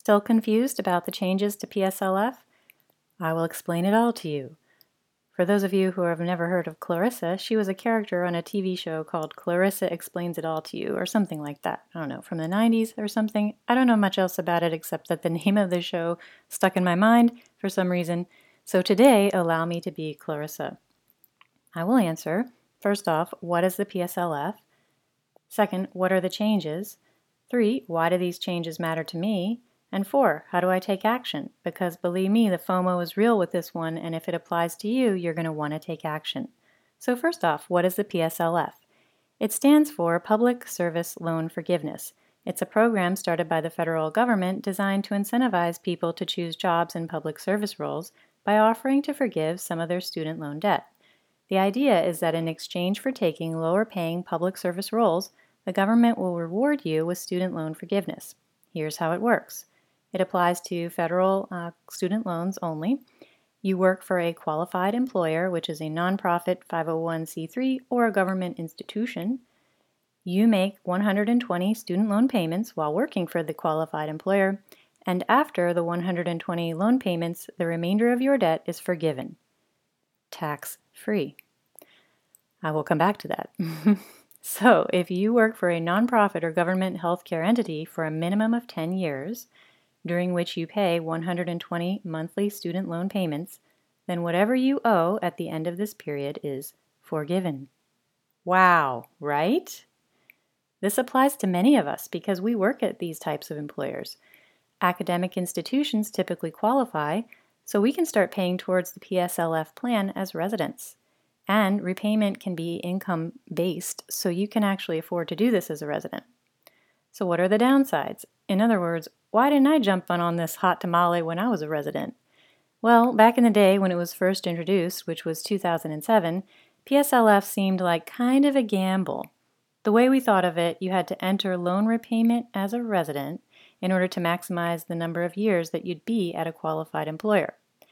Still confused about the changes to PSLF? I will explain it all to you. For those of you who have never heard of Clarissa, she was a character on a TV show called Clarissa Explains It All to You, or something like that. I don't know, from the 90s or something. I don't know much else about it except that the name of the show stuck in my mind for some reason. So today, allow me to be Clarissa. I will answer, first off, what is the PSLF? Second, what are the changes? 3, why do these changes matter to me? And 4, how do I take action? Because believe me, the FOMO is real with this one, and if it applies to you, you're going to want to take action. So first off, what is the PSLF? It stands for Public Service Loan Forgiveness. It's a program started by the federal government designed to incentivize people to choose jobs in public service roles by offering to forgive some of their student loan debt. The idea is that in exchange for taking lower-paying public service roles, the government will reward you with student loan forgiveness. Here's how it works. It applies to federal student loans only. You work for a qualified employer, which is a nonprofit 501c3 or a government institution. You make 120 student loan payments while working for the qualified employer, and after the 120 loan payments, the remainder of your debt is forgiven. Tax-free. I will come back to that. So, if you work for a nonprofit or government healthcare entity for a minimum of 10 years, during which you pay 120 monthly student loan payments, then whatever you owe at the end of this period is forgiven. Wow, right? This applies to many of us because we work at these types of employers. Academic institutions typically qualify, so we can start paying towards the PSLF plan as residents. And repayment can be income-based, so you can actually afford to do this as a resident. So what are the downsides? In other words, why didn't I jump on this hot tamale when I was a resident? Well, back in the day when it was first introduced, which was 2007, PSLF seemed like kind of a gamble. The way we thought of it, you had to enter loan repayment as a resident in order to maximize the number of years that you'd be at a qualified employer.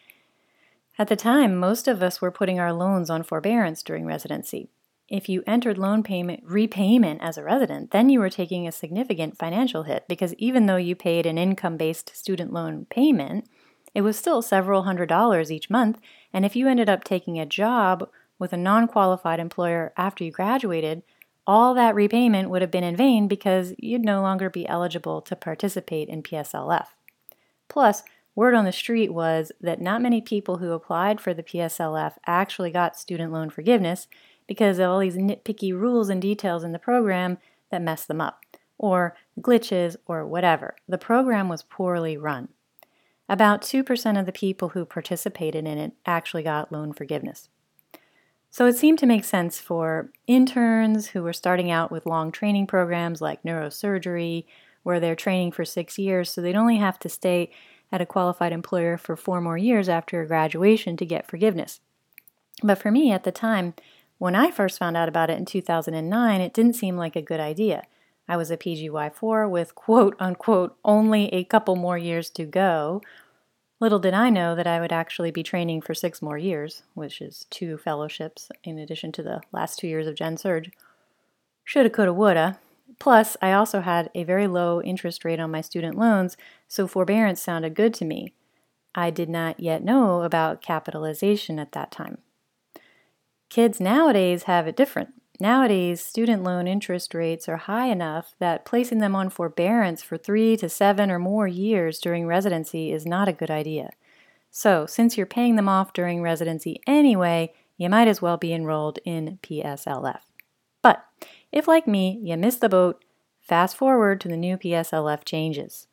At the time, most of us were putting our loans on forbearance during residency. If you entered loan repayment as a resident, then you were taking a significant financial hit because even though you paid an income-based student loan payment, it was still several $100s each month, and if you ended up taking a job with a non-qualified employer after you graduated, all that repayment would have been in vain because you'd no longer be eligible to participate in PSLF. Plus, word on the street was that not many people who applied for the PSLF actually got student loan forgiveness because of all these nitpicky rules and details in the program that messed them up, or glitches, or whatever. The program was poorly run. About 2% of the people who participated in it actually got loan forgiveness. So it seemed to make sense for interns who were starting out with long training programs like neurosurgery, where they're training for 6 years, so they'd only have to stay at a qualified employer for 4 more years after graduation to get forgiveness. But for me at the time, when I first found out about it in 2009, it didn't seem like a good idea. I was a PGY4 with quote-unquote only a couple more years to go. Little did I know that I would actually be training for 6 more years, which is 2 fellowships in addition to the last 2 years of Gen Surg. Shoulda, coulda, woulda. Plus, I also had a very low interest rate on my student loans, so forbearance sounded good to me. I did not yet know about capitalization at that time. Kids nowadays have it different. Nowadays, student loan interest rates are high enough that placing them on forbearance for 3 to 7 or more years during residency is not a good idea. So, since you're paying them off during residency anyway, you might as well be enrolled in PSLF. But if, like me, you missed the boat, fast forward to the new PSLF changes.